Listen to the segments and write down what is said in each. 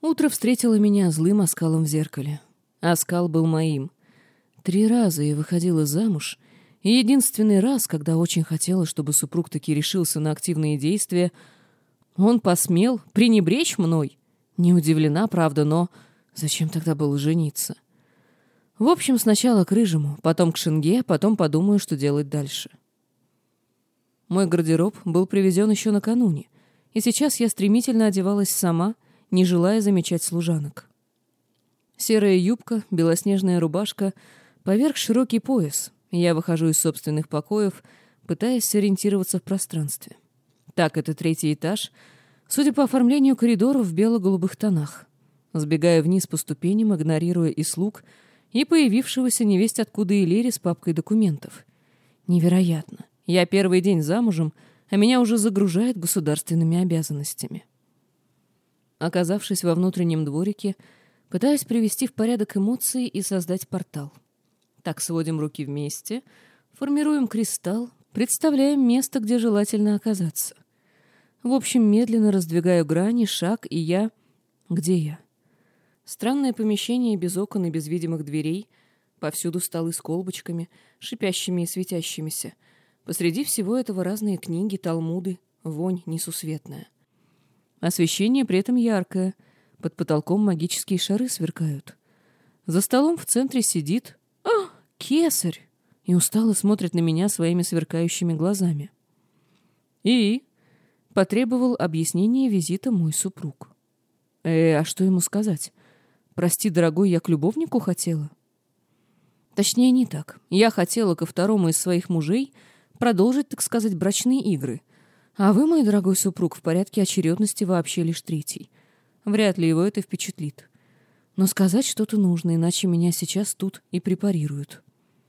Утро встретило меня злым оскалом в зеркале. Оскал был моим. 3 раза я выходила замуж, и единственный раз, когда очень хотела, чтобы супруг таки решился на активные действия, он посмел пренебречь мной. Не удивлена, правда, но зачем тогда было жениться? В общем, сначала к рыжему, потом к Шенге, потом подумаю, что делать дальше. Мой гардероб был привезен еще накануне, и сейчас я стремительно одевалась сама, не желая замечать служанок. Серая юбка, белоснежная рубашка, поверх широкий пояс. Я выхожу из собственных покоев, пытаясь сориентироваться в пространстве. Так, это 3-й этаж, судя по оформлению коридоров в бело-голубых тонах. Сбегаю вниз по ступеням, игнорируя и слуг, и появившегося невесть откуда Илири с папкой документов. Невероятно. Я 1-й день замужем, а меня уже загружает государственными обязанностями. Оказавшись во внутреннем дворике, пытаюсь привести в порядок эмоции и создать портал. Так, сводим руки вместе, формируем кристалл, представляем место, где желательно оказаться. В общем, медленно раздвигаю грани, шаг, и я... Где я? Странное помещение без окон и без видимых дверей, повсюду столы с колбочками, шипящими и светящимися. Посреди всего этого разные книги, талмуды, вонь несусветная. Освещение при этом яркое, под потолком магические шары сверкают. За столом в центре сидит... Кесарь! И устало смотрит на меня своими сверкающими глазами. И потребовал объяснения визита мой супруг. А что ему сказать? Прости, дорогой, я к любовнику хотела? Точнее, не так. Я хотела ко второму из своих мужей продолжить, так сказать, брачные игры. А вы, мой дорогой супруг, в порядке очередности вообще лишь 3-й. Вряд ли его это впечатлит. Но сказать что-то нужно, иначе меня сейчас тут и препарируют.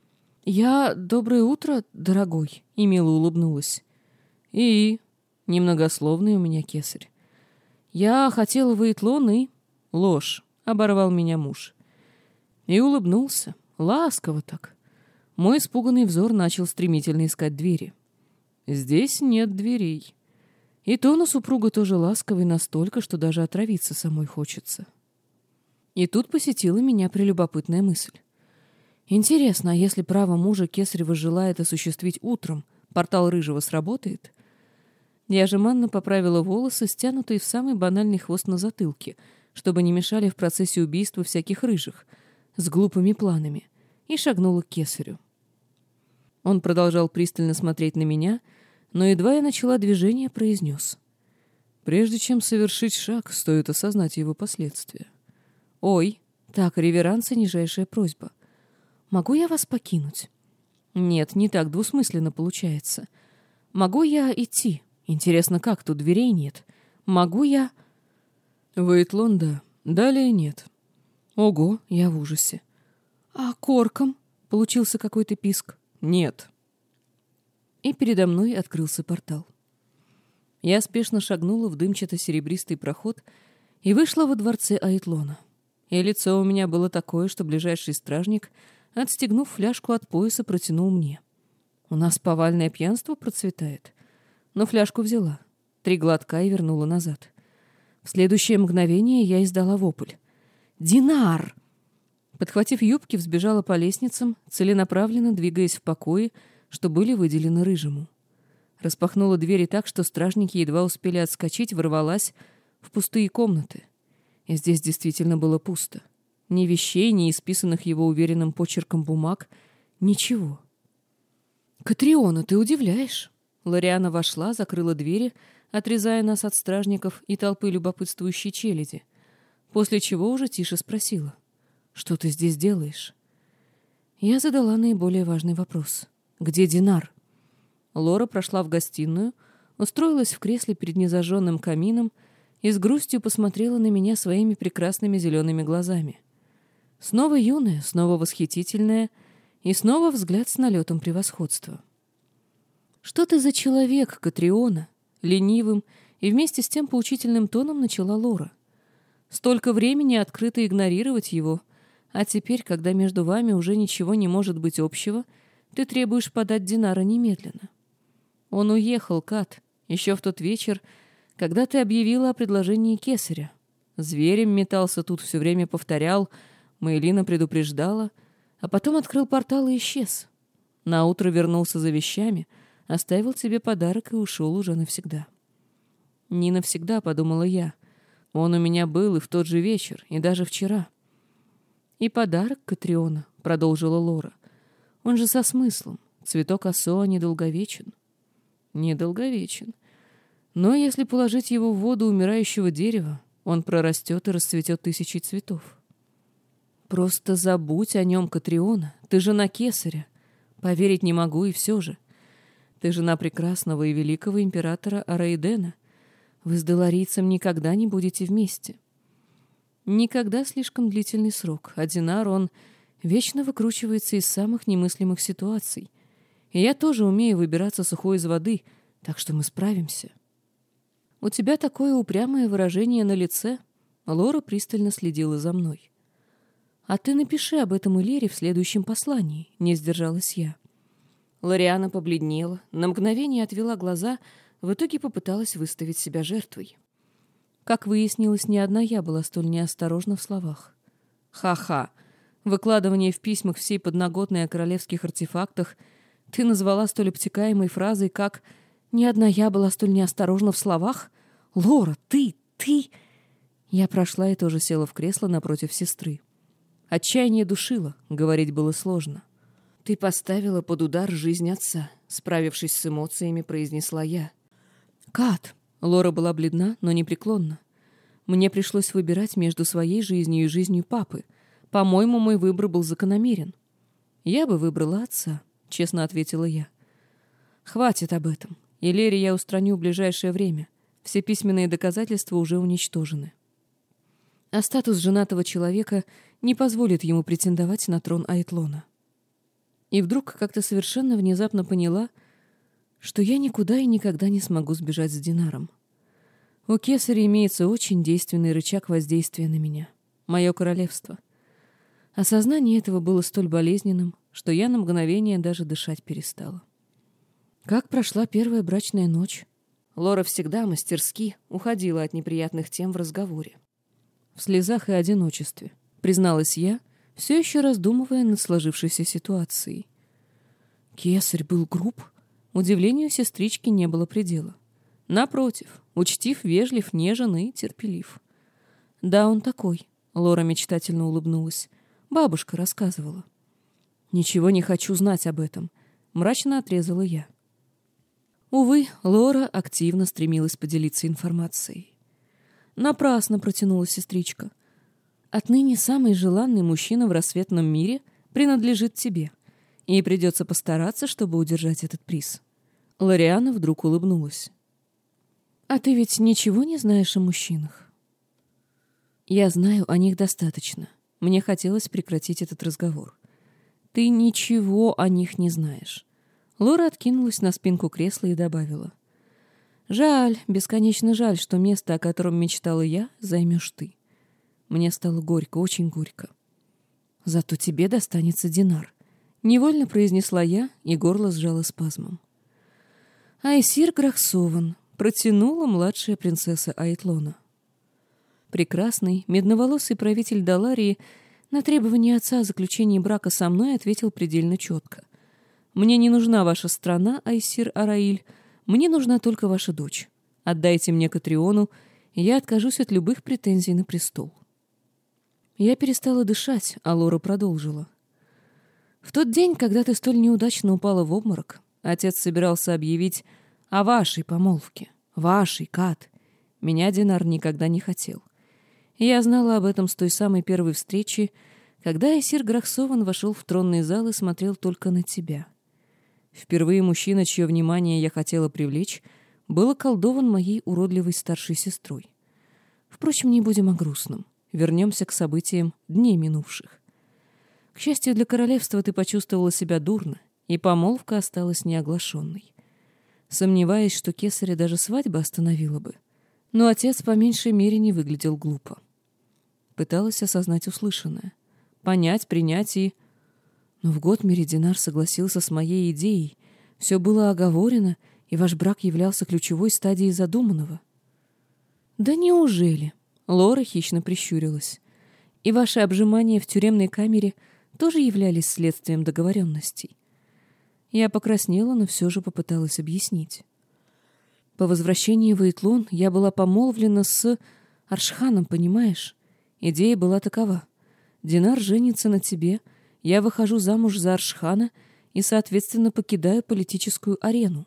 Я «Доброе утро, дорогой», — и мило улыбнулась. И немногословный у меня кесарь. Я хотела в Итлон и... Ложь, оборвал меня муж. И улыбнулся, ласково так. Мой испуганный взор начал стремительно искать двери. Здесь нет дверей. И тон у супруга тоже ласковый настолько, что даже отравиться самой хочется. И тут посетила меня прелюбопытная мысль. Интересно, а если право мужа Кесарева желает осуществить утром, портал рыжего сработает? Я жеманно поправила волосы, стянутые в самый банальный хвост на затылке, чтобы не мешали в процессе убийства всяких рыжих, с глупыми планами, и шагнула к Кесарю. Он продолжал пристально смотреть на меня, но едва я начала движение, произнес. Прежде чем совершить шаг, стоит осознать его последствия. Ой, так, реверанс и нижайшая просьба. Могу я вас покинуть? Нет, не так двусмысленно получается. Могу я идти? Интересно, как, тут дверей нет. Могу я... Вейтлон, да. Далее нет. Ого, я в ужасе. А корком? Получился какой-то писк. Нет. И передо мной открылся портал. Я спешно шагнула в дымчато-серебристый проход и вышла во дворце Айтлона. И лицо у меня было такое, что ближайший стражник, отстегнув фляжку от пояса, протянул мне. У нас повальное пьянство процветает. Но фляжку взяла. 3 глотка и вернула назад. В следующее мгновение я издала вопль. «Динар!» Подхватив юбки, взбежала по лестницам, целенаправленно двигаясь в покое, что были выделены рыжему. Распахнула двери так, что стражники едва успели отскочить, ворвалась в пустые комнаты. И здесь действительно было пусто. Ни вещей, ни исписанных его уверенным почерком бумаг. Ничего. «Катриона, ты удивляешь!» Лориана вошла, закрыла двери, отрезая нас от стражников и толпы любопытствующей челяди, после чего уже тише спросила. «Что ты здесь делаешь?» Я задала наиболее важный вопрос. «Где Динар?» Лора прошла в гостиную, устроилась в кресле перед незажженным камином и с грустью посмотрела на меня своими прекрасными зелеными глазами. Снова юная, снова восхитительная и снова взгляд с налетом превосходства. «Что ты за человек, Катриона?» Ленивым и вместе с тем поучительным тоном начала Лора. «Столько времени открыто игнорировать его, а теперь, когда между вами уже ничего не может быть общего, ты требуешь подать Динара немедленно. Он уехал, Кат, еще в тот вечер, когда ты объявила о предложении Кесаря. Зверем метался тут, все время повторял, Маэлина предупреждала, а потом открыл портал и исчез. Наутро вернулся за вещами, оставил тебе подарок и ушел уже навсегда. Не навсегда, подумала я. Он у меня был и в тот же вечер, и даже вчера. И подарок Катриона, продолжила Лора. Он же со смыслом. Цветок осо недолговечен. Недолговечен. Но если положить его в воду умирающего дерева, он прорастет и расцветет тысячи цветов. Просто забудь о нем, Катриона. Ты жена кесаря. Поверить не могу, и все же. Ты жена прекрасного и великого императора Араидена. Вы с Долорийцем никогда не будете вместе. Никогда слишком длительный срок. А Динар, он вечно выкручивается из самых немыслимых ситуаций. И я тоже умею выбираться сухой из воды, так что мы справимся. У тебя такое упрямое выражение на лице. Лора пристально следила за мной. А ты напиши об этом Элере в следующем послании, не сдержалась я. Лориана побледнела, на мгновение отвела глаза, в итоге попыталась выставить себя жертвой. Как выяснилось, ни одна я была столь неосторожна в словах. Ха-ха. Выкладывание в письмах всей подноготной о королевских артефактах ты назвала столь обтекаемой фразой, как «ни одна я была столь неосторожна в словах»? Лора, ты... Я прошла и тоже села в кресло напротив сестры. Отчаяние душило, говорить было сложно. «Ты поставила под удар жизнь отца», — справившись с эмоциями, произнесла я. «Кат!» — Лора была бледна, но непреклонна. «Мне пришлось выбирать между своей жизнью и жизнью папы. По-моему, мой выбор был закономерен». «Я бы выбрала отца», — честно ответила я. «Хватит об этом. Элере я устраню в ближайшее время. Все письменные доказательства уже уничтожены. А статус женатого человека не позволит ему претендовать на трон Айтлона». И вдруг как-то совершенно внезапно поняла, что я никуда и никогда не смогу сбежать с Динаром. У кесаря имеется очень действенный рычаг воздействия на меня. Мое королевство. Осознание этого было столь болезненным, что я на мгновение даже дышать перестала. Как прошла первая брачная ночь? Лора всегда мастерски уходила от неприятных тем в разговоре. В слезах и одиночестве, призналась я, все еще раздумывая над сложившейся ситуацией. Кесарь был груб? Удивлению сестрички не было предела. Напротив, учтив, вежлив, нежен и терпелив. Да, он такой, Лора мечтательно улыбнулась. Бабушка рассказывала. Ничего не хочу знать об этом, мрачно отрезала я. Увы, Лора активно стремилась поделиться информацией. Напрасно протянула сестричка. Отныне самый желанный мужчина в рассветном мире принадлежит тебе, и придется постараться, чтобы удержать этот приз. Лориана вдруг улыбнулась. А ты ведь ничего не знаешь о мужчинах? Я знаю о них достаточно. Мне хотелось прекратить этот разговор. Ты ничего о них не знаешь. Лора откинулась на спинку кресла и добавила. Жаль, бесконечно жаль, что место, о котором мечтала я, займешь ты. Мне стало горько, очень горько. Зато тебе достанется Динар. Невольно произнесла я, и горло сжало спазмом. Айсир Грахсован, протянула младшая принцесса Айтлона. Прекрасный, медноволосый правитель Даларии на требование отца о заключении брака со мной ответил предельно четко. «Мне не нужна ваша страна, Айсир Араиль, мне нужна только ваша дочь. Отдайте мне Катриону, и я откажусь от любых претензий на престол». Я перестала дышать, а Лора продолжила. «В тот день, когда ты столь неудачно упала в обморок, отец собирался объявить о вашей помолвке. Вашей, Кат. Меня Динар никогда не хотел. И я знала об этом с той самой первой встречи, когда Айсир Грахсован вошел в тронный зал и смотрел только на тебя. Впервые мужчина, чье внимание я хотела привлечь, был околдован моей уродливой старшей сестрой. Впрочем, не будем о грустном. Вернемся к событиям дней минувших. К счастью для королевства, ты почувствовала себя дурно, и помолвка осталась неоглашенной. Сомневаясь, что кесаря даже свадьба остановила бы. Но отец по меньшей мере не выглядел глупо. Пыталась осознать услышанное. Понять, принять и... Но в Готмере Динар согласился с моей идеей. Все было оговорено, и ваш брак являлся ключевой стадией задуманного. Да неужели? Лора хищно прищурилась. «И ваши обжимания в тюремной камере тоже являлись следствием договоренностей?» Я покраснела, но все же попыталась объяснить. По возвращении в Эйтлон я была помолвлена с Аршханом, понимаешь? Идея была такова. Динар женится на тебе, я выхожу замуж за Аршхана и, соответственно, покидаю политическую арену.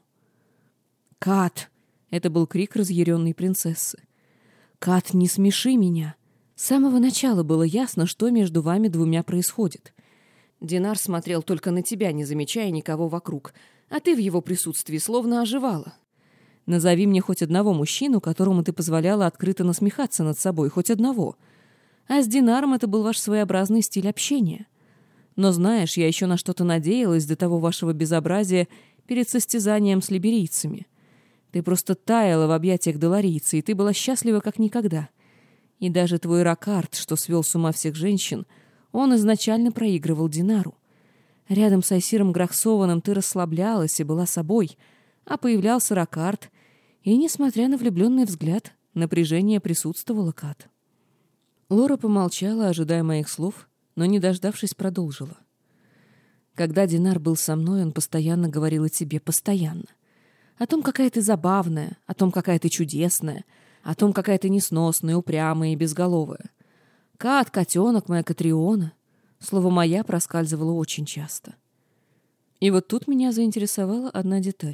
«Кат!» — это был крик разъяренной принцессы. «Кат, не смеши меня! С самого начала было ясно, что между вами двумя происходит. Динар смотрел только на тебя, не замечая никого вокруг, а ты в его присутствии словно оживала. Назови мне хоть одного мужчину, которому ты позволяла открыто насмехаться над собой, хоть одного. А с Динаром это был ваш своеобразный стиль общения. Но знаешь, я еще на что-то надеялась до того вашего безобразия перед состязанием с либерийцами. Ты просто таяла в объятиях доларийца, и ты была счастлива как никогда. И даже твой Ракард, что свел с ума всех женщин, он изначально проигрывал Динару. Рядом с Айсиром Грахсованом ты расслаблялась и была собой, а появлялся Ракард, и, несмотря на влюбленный взгляд, напряжение присутствовало, Кат. Лора помолчала, ожидая моих слов, но, не дождавшись, продолжила. Когда Динар был со мной, он постоянно говорил о тебе, постоянно. О том, какая ты забавная, о том, какая ты чудесная, о том, какая ты несносная, упрямая и безголовая. Кат, котенок, моя Катриона. Слово «моя» проскальзывало очень часто. И вот тут меня заинтересовала одна деталь.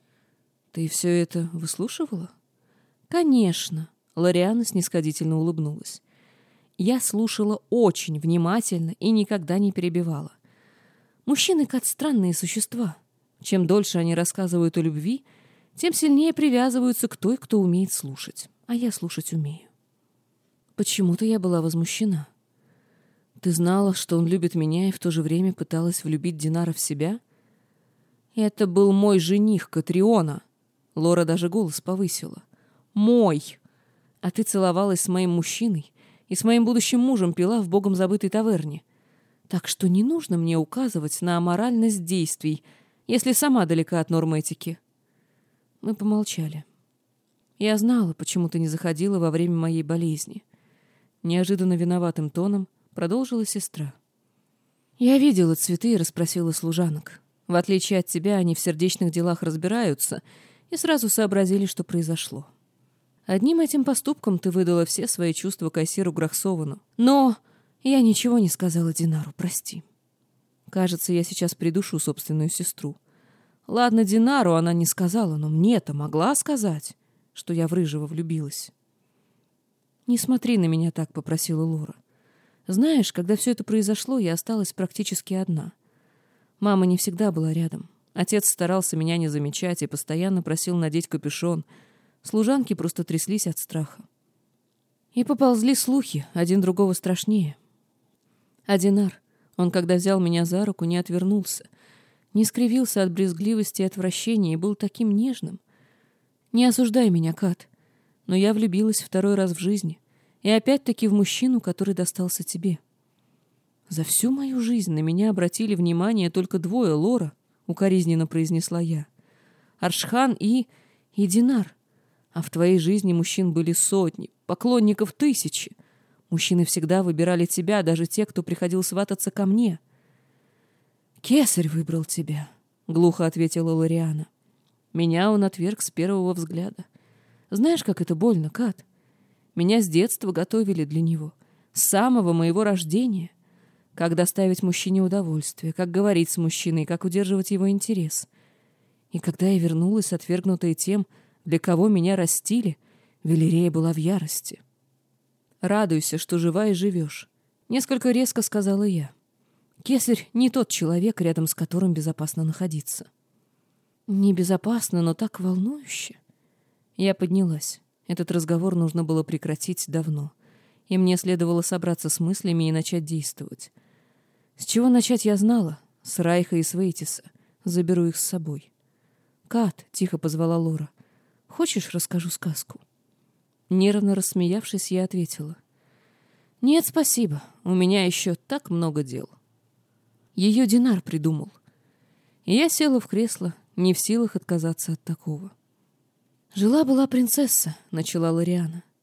«Ты все это выслушивала?» «Конечно», — Лориана снисходительно улыбнулась. «Я слушала очень внимательно и никогда не перебивала. Мужчины, Кат, странные существа. Чем дольше они рассказывают о любви, тем сильнее привязываются к той, кто умеет слушать. А я слушать умею». Почему-то я была возмущена. «Ты знала, что он любит меня, и в то же время пыталась влюбить Динара в себя?» «Это был мой жених, Катриона!» Лора даже голос повысила. «Мой! А ты целовалась с моим мужчиной и с моим будущим мужем пила в богом забытой таверне. Так что не нужно мне указывать на аморальность действий, если сама далека от норм этики». Мы помолчали. «Я знала, почему ты не заходила во время моей болезни». Неожиданно виноватым тоном продолжила сестра. «Я видела цветы и расспросила служанок. В отличие от тебя, они в сердечных делах разбираются и сразу сообразили, что произошло. Одним этим поступком ты выдала все свои чувства к Айсиру Грахсовану. Но я ничего не сказала Динару, прости. Кажется, я сейчас придушу собственную сестру. Ладно, Динару она не сказала, но мне-то могла сказать, что я в Рыжего влюбилась». «Не смотри на меня так», — попросила Лора. «Знаешь, когда все это произошло, я осталась практически одна. Мама не всегда была рядом. Отец старался меня не замечать и постоянно просил надеть капюшон. Служанки просто тряслись от страха. И поползли слухи, один другого страшнее. А Динар, он, когда взял меня за руку, не отвернулся, не скривился от брезгливости и отвращения и был таким нежным. Не осуждай меня, Кат, но я влюбилась второй раз в жизни, и опять-таки в мужчину, который достался тебе. За всю мою жизнь на меня обратили внимание только двое, Лора, укоризненно произнесла я. Аршхан и Динар. А в твоей жизни мужчин были сотни, поклонников тысячи. Мужчины всегда выбирали тебя, даже те, кто приходил свататься ко мне. «Кесарь выбрал тебя», — глухо ответила Лориана. «Меня он отверг с первого взгляда. Знаешь, как это больно, Кат? Меня с детства готовили для него, с самого моего рождения. Как доставить мужчине удовольствие, как говорить с мужчиной, как удерживать его интерес. И когда я вернулась, отвергнутая тем, для кого меня растили, Велирея была в ярости. «Радуйся, что жива и живешь», — несколько резко сказала я. «Кесарь не тот человек, рядом с которым безопасно находиться». «Небезопасно, но так волнующе». Я поднялась. Этот разговор нужно было прекратить давно, и мне следовало собраться с мыслями и начать действовать. С чего начать я знала? С Райха и Свейтиса. Заберу их с собой. «Кат», — тихо позвала Лора, — «хочешь, расскажу сказку?» Нервно рассмеявшись, я ответила. «Нет, спасибо, у меня еще так много дел». Ее Динар придумал. И я села в кресло, не в силах отказаться от такого. «Жила-была принцесса», — начала Лориана.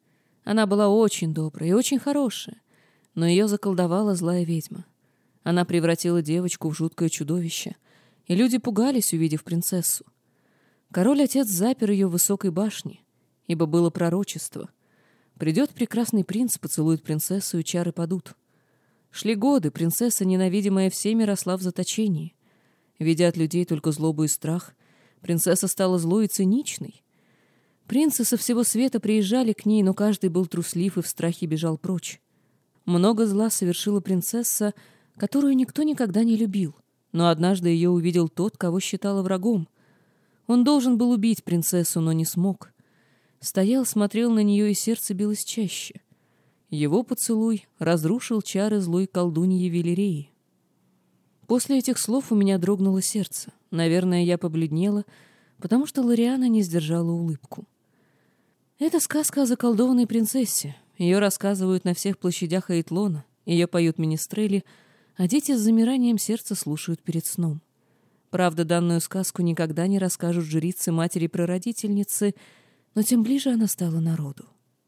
Она была очень добрая и очень хорошая, но ее заколдовала злая ведьма. Она превратила девочку в жуткое чудовище, и люди пугались, увидев принцессу. Король-отец запер ее в высокой башне, ибо было пророчество. Придет прекрасный принц, поцелует принцессу, и чары падут. Шли годы, принцесса, ненавидимая всеми, росла в заточении. Видя от людей только злобу и страх, принцесса стала злой и циничной. Принцы со всего света приезжали к ней, но каждый был труслив и в страхе бежал прочь. Много зла совершила принцесса, которую никто никогда не любил, но однажды ее увидел тот, кого считала врагом. Он должен был убить принцессу, но не смог. Стоял, смотрел на нее, и сердце билось чаще. Его поцелуй разрушил чары злой колдуньи Велереи. После этих слов у меня дрогнуло сердце. Наверное, я побледнела, потому что Лориана не сдержала улыбку. Это сказка о заколдованной принцессе. Ее рассказывают на всех площадях Эйтлона, ее поют министрели, а дети с замиранием сердца слушают перед сном. Правда, данную сказку никогда не расскажут жрицы матери-прародительницы, но тем ближе она стала народу.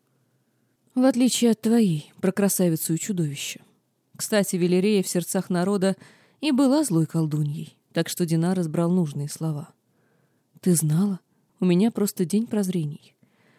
В отличие от твоей, про красавицу и чудовище. Кстати, Велерея в сердцах народа и была злой колдуньей, так что Динар избрал нужные слова. «Ты знала? У меня просто день прозрений.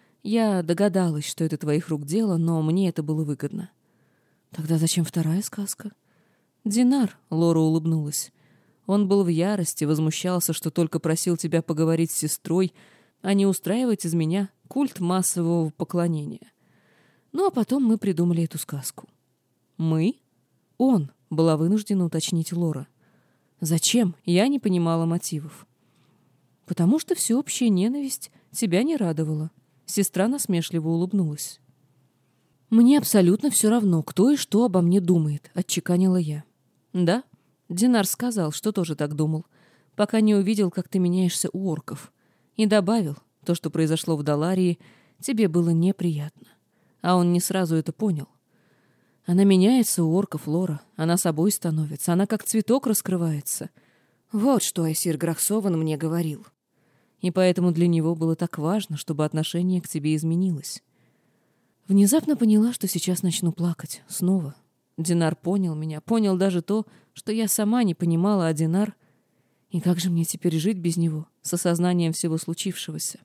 Я догадалась, что это твоих рук дело, но мне это было выгодно». «Тогда зачем вторая сказка?» «Динар», — Лора улыбнулась. «Он был в ярости, возмущался, что только просил тебя поговорить с сестрой, а не устраивать из меня культ массового поклонения. Ну, а потом мы придумали эту сказку». «Мы?» «Он», — была вынуждена уточнить Лора. «Зачем?» — я не понимала мотивов. «Потому что всеобщая ненависть тебя не радовала». Сестра насмешливо улыбнулась. «Мне абсолютно все равно, кто и что обо мне думает», — отчеканила я. «Да?» — Динар сказал, что тоже так думал, пока не увидел, как ты меняешься у орков. И добавил, то, что произошло в Даларии, тебе было неприятно. А он не сразу это понял. Она меняется у орков, Лора, она собой становится, она как цветок раскрывается. Вот что Айсир Грахсован мне говорил. И поэтому для него было так важно, чтобы отношение к тебе изменилось. Внезапно поняла, что сейчас начну плакать. Снова. Динар понял меня, понял даже то, что я сама не понимала, а Динар... И как же мне теперь жить без него, с осознанием всего случившегося?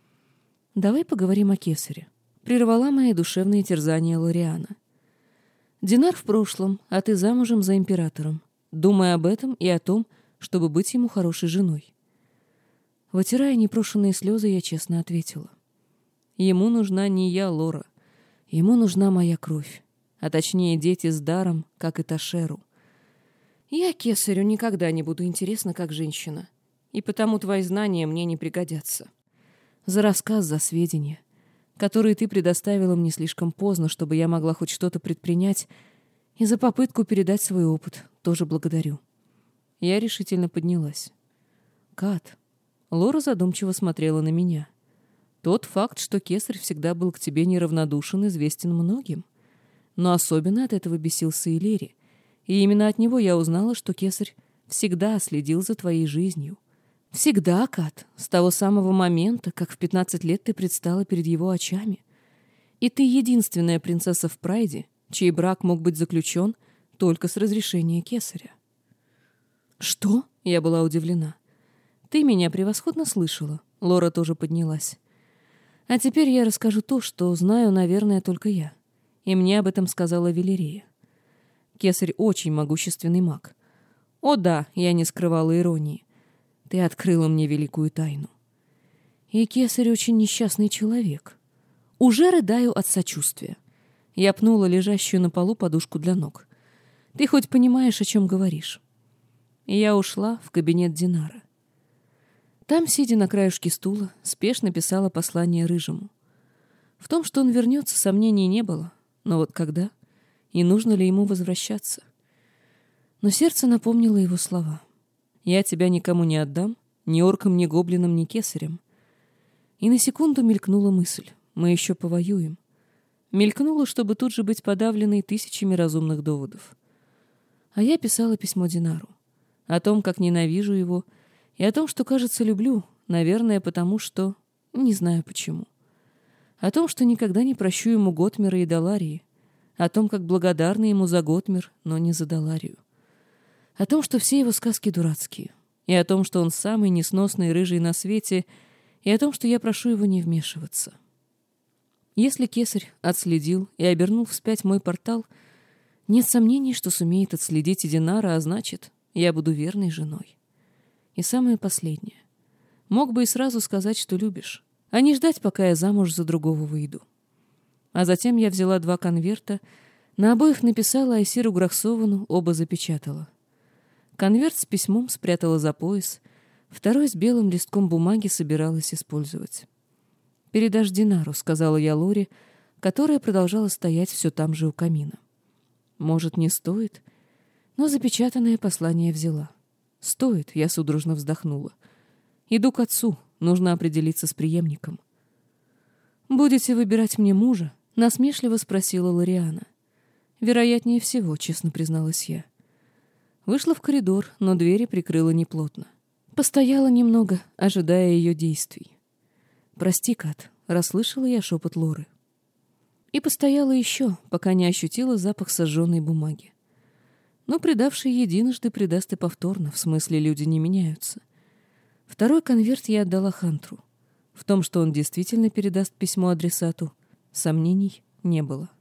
Давай поговорим о Кесаре. Прервала мои душевные терзания Лориана. Динар в прошлом, а ты замужем за императором. Думай об этом и о том, чтобы быть ему хорошей женой. Вытирая непрошенные слезы, я честно ответила. Ему нужна не я, Лора. Ему нужна моя кровь. А точнее, дети с даром, как и Ташеру. Я Кесарю никогда не буду интересна как женщина. И потому твои знания мне не пригодятся. За рассказ, за сведения, которые ты предоставила мне слишком поздно, чтобы я могла хоть что-то предпринять, и за попытку передать свой опыт тоже благодарю. Я решительно поднялась. Кат. Лора задумчиво смотрела на меня. Тот факт, что Кесарь всегда был к тебе неравнодушен, известен многим. Но особенно от этого бесился Илери. И именно от него я узнала, что Кесарь всегда следил за твоей жизнью. Всегда, Кат, с того самого момента, как в 15 лет ты предстала перед его очами. И ты единственная принцесса в Прайде, чей брак мог быть заключен только с разрешения Кесаря. «Что?» — я была удивлена. «Ты меня превосходно слышала». Лора тоже поднялась. «А теперь я расскажу то, что знаю, наверное, только я. И мне об этом сказала Велерея. Кесарь очень могущественный маг. О да, я не скрывала иронии. Ты открыла мне великую тайну. И Кесарь очень несчастный человек. Уже рыдаю от сочувствия». Я пнула лежащую на полу подушку для ног. «Ты хоть понимаешь, о чем говоришь?» И я ушла в кабинет Динара. Там, сидя на краешке стула, спешно писала послание Рыжему. В том, что он вернется, сомнений не было. Но вот когда? И нужно ли ему возвращаться? Но сердце напомнило его слова. «Я тебя никому не отдам, ни оркам, ни гоблинам, ни кесарям». И на секунду мелькнула мысль. Мы еще повоюем. Мелькнула, чтобы тут же быть подавленной тысячами разумных доводов. А я писала письмо Динару. О том, как ненавижу его, и о том, что, кажется, люблю, наверное, потому что... Не знаю почему. О том, что никогда не прощу ему Готмера и Даларии. О том, как благодарна ему за Готмер, но не за Даларию. О том, что все его сказки дурацкие. И о том, что он самый несносный рыжий на свете. И о том, что я прошу его не вмешиваться. Если кесарь отследил и обернул вспять мой портал, нет сомнений, что сумеет отследить и Динара, а значит, я буду верной женой. И самое последнее. Мог бы и сразу сказать, что любишь, а не ждать, пока я замуж за другого выйду. А затем я взяла 2 конверта, на обоих написала Айсиру Грахсовану, оба запечатала. Конверт с письмом спрятала за пояс, второй с белым листком бумаги собиралась использовать. «Передашь Динару», — сказала я Лоре, которая продолжала стоять все там же у камина. «Может, не стоит?» Но запечатанное послание взяла. «Стоит», — я судорожно вздохнула. «Иду к отцу, нужно определиться с преемником». «Будете выбирать мне мужа?» — насмешливо спросила Лориана. «Вероятнее всего», — честно призналась я. Вышла в коридор, но двери прикрыла неплотно. Постояла немного, ожидая ее действий. «Прости, Кат», — расслышала я шепот Лоры. И постояла еще, пока не ощутила запах сожженной бумаги. Но предавший единожды предаст и повторно, в смысле люди не меняются. Второй конверт я отдала Хантру. В том, что он действительно передаст письмо адресату, сомнений не было.